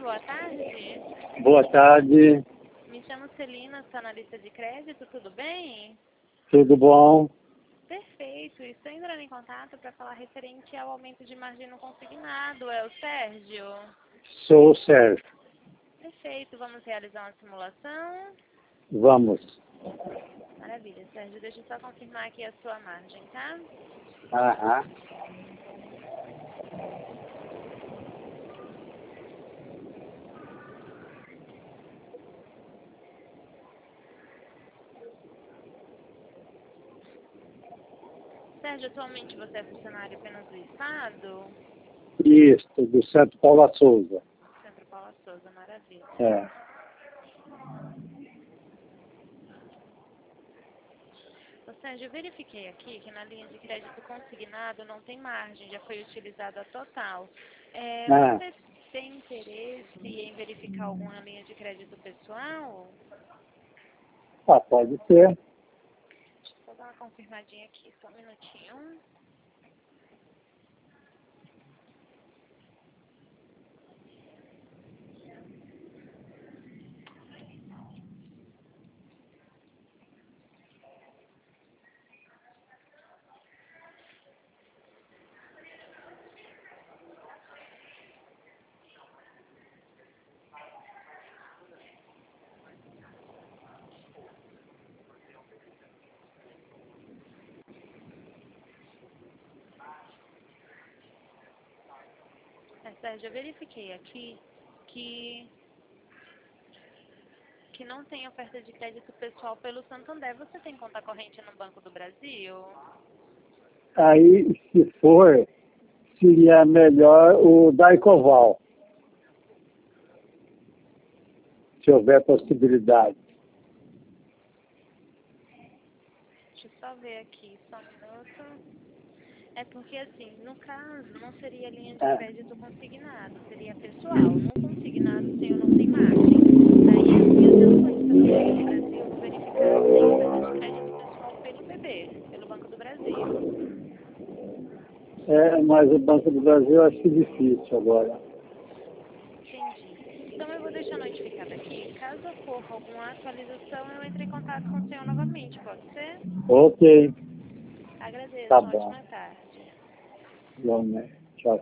boa tarde. Boa tarde, Me chamo Celina, sou analista de crédito, tudo bem? tudo bom? Perfeito, estou entrando em contato para falar referente ao aumento de margem no consignado, é o Sérgio? Sou o Sérgio. Perfeito, vamos realizar uma simulação. Vamos. Maravilha, Sérgio, deixa eu só confirmar aqui a sua margem, tá? Aham. Sérgio, atualmente você é funcionário apenas do Estado? Isso, do Santo Paula Souza. Centro Paula Souza, maravilha. É. Ô, Sérgio, eu verifiquei aqui que na linha de crédito consignado não tem margem, já foi utilizada a total. Ah, Você tem interesse em verificar alguma linha de crédito pessoal? pode ser. Deixa eu só dar uma confirmadinha aqui, só um minutinho. Sérgio, eu verifiquei aqui que não tem oferta de crédito pessoal pelo Santander. Você tem conta corrente no Banco do Brasil? Aí, se for, seria melhor o Daicoval, se houver possibilidade. Deixa eu só ver aqui, só um minuto. É porque, assim, no caso, não seria linha de crédito consignado, seria pessoal. No consignado, o senhor não tem margem. Daí, as minhas ações pelo Banco do Brasil, eu vou verificar se tem oferta de crédito pessoal pelo BB, pelo Banco do Brasil. Mas o Banco do Brasil eu acho difícil agora. Entendi. Então, eu vou deixar notificado aqui. Caso ocorra alguma atualização, eu entre em contato com o senhor novamente, pode ser? Ok, Agradeço. tá Uma bom. ótima tarde. Vamos, né?